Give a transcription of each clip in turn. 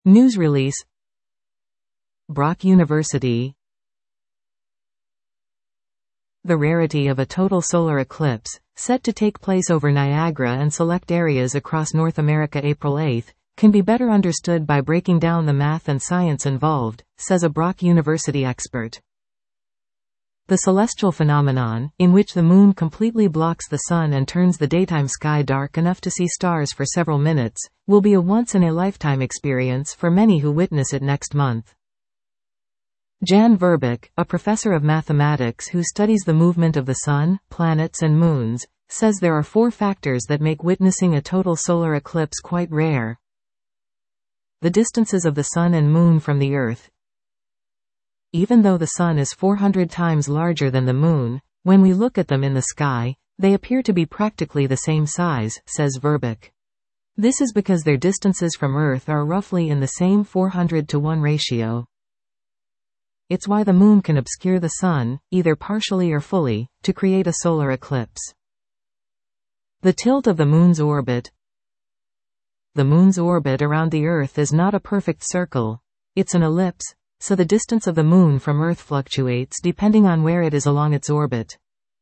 News release. Brock University. The rarity of a total solar eclipse, set to take place over Niagara and select areas across North America April 8, can be better understood by breaking down the math and science involved, says a Brock University expert. The celestial phenomenon, in which the moon completely blocks the sun and turns the daytime sky dark enough to see stars for several minutes, will be a once-in-a-lifetime experience for many who witness it next month. Jan Verbeek, a professor of mathematics who studies the movement of the sun, planets and moons, says there are 4 factors that make witnessing a total solar eclipse quite rare. The distances of the sun and moon from the Earth. Even though the sun is 400 times larger than the moon, when we look at them in the sky, they appear to be practically the same size, says Verbeek. This is because their distances from Earth are roughly in the same 400-to-1 ratio. It's why the moon can obscure the sun, either partially or fully, to create a solar eclipse. The tilt of the moon's orbit. The moon's orbit around the Earth is not a perfect circle. It's an ellipse, so the distance of the moon from Earth fluctuates depending on where it is along its orbit.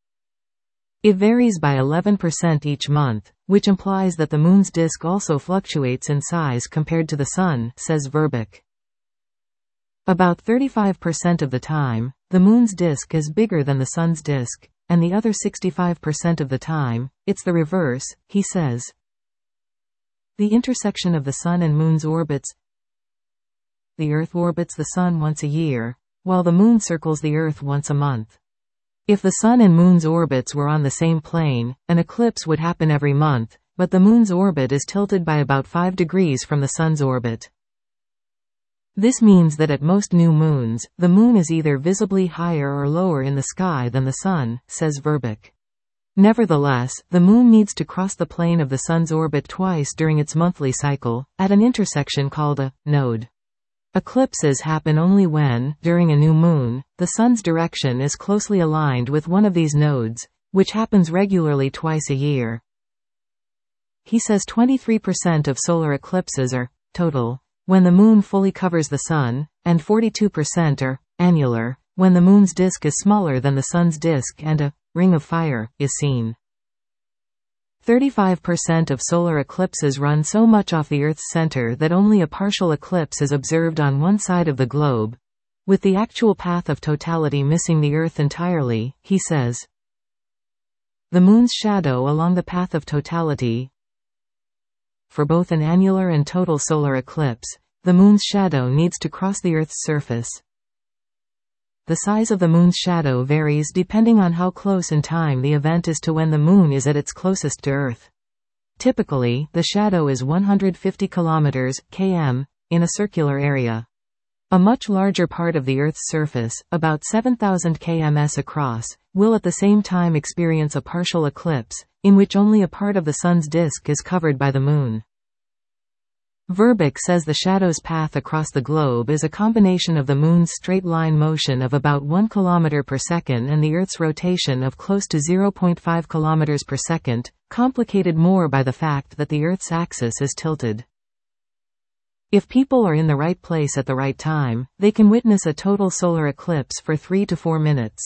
It varies by 11% each month, which implies that the moon's disk also fluctuates in size compared to the sun, says Verbeek. About 35% of the time, the moon's disk is bigger than the sun's disk, and the other 65% of the time, it's the reverse, he says. The intersection of the sun and moon's orbits. The Earth orbits the sun once a year, while the moon circles the Earth once a month. If the sun and moon's orbits were on the same plane, an eclipse would happen every month, but the moon's orbit is tilted by about 5 degrees from the sun's orbit. This means that at most new moons, the moon is either visibly higher or lower in the sky than the sun, says Verbeek. Nevertheless, the moon needs to cross the plane of the sun's orbit twice during its monthly cycle, at an intersection called a node. Eclipses happen only when, during a new moon, the sun's direction is closely aligned with one of these nodes, which happens regularly twice a year. He says 23% of solar eclipses are total, when the moon fully covers the sun, and 42% are annular, when the moon's disk is smaller than the sun's disk and a ring of fire is seen. 35% of solar eclipses run so much off the Earth's center that only a partial eclipse is observed on one side of the globe, with the actual path of totality missing the Earth entirely, he says. The moon's shadow along the path of totality. For both an annular and total solar eclipse, the moon's shadow needs to cross the Earth's surface. The size of the moon's shadow varies depending on how close in time the event is to when the moon is at its closest to Earth. Typically, the shadow is 150 km, in a circular area. A much larger part of the Earth's surface, about 7,000 km across, will at the same time experience a partial eclipse, in which only a part of the sun's disk is covered by the moon. Verbeek says the shadow's path across the globe is a combination of the moon's straight-line motion of about 1 km per second and the Earth's rotation of close to 0.5 km per second, complicated more by the fact that the Earth's axis is tilted. If people are in the right place at the right time, they can witness a total solar eclipse for 3 to 4 minutes.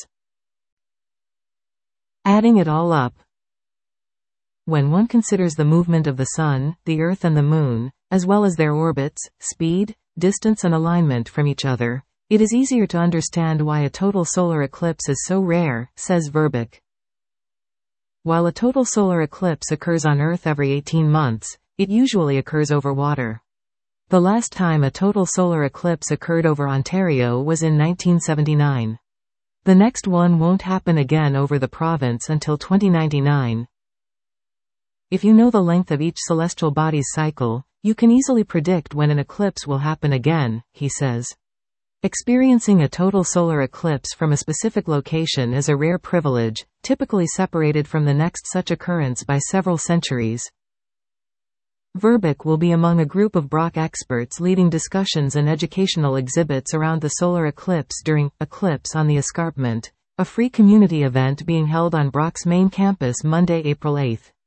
Adding it all up. When one considers the movement of the sun, the Earth and the moon, as well as their orbits, speed, distance and alignment from each other, it is easier to understand why a total solar eclipse is so rare, says Verbeek. While a total solar eclipse occurs on Earth every 18 months, it usually occurs over water. The last time a total solar eclipse occurred over Ontario was in 1979. The next one won't happen again over the province until 2099. If you know the length of each celestial body's cycle, you can easily predict when an eclipse will happen again, he says. Experiencing a total solar eclipse from a specific location is a rare privilege, typically separated from the next such occurrence by several centuries. Verbeek will be among a group of Brock experts leading discussions and educational exhibits around the solar eclipse during Eclipse on the Escarpment, a free community event being held on Brock's main campus Monday, April 8.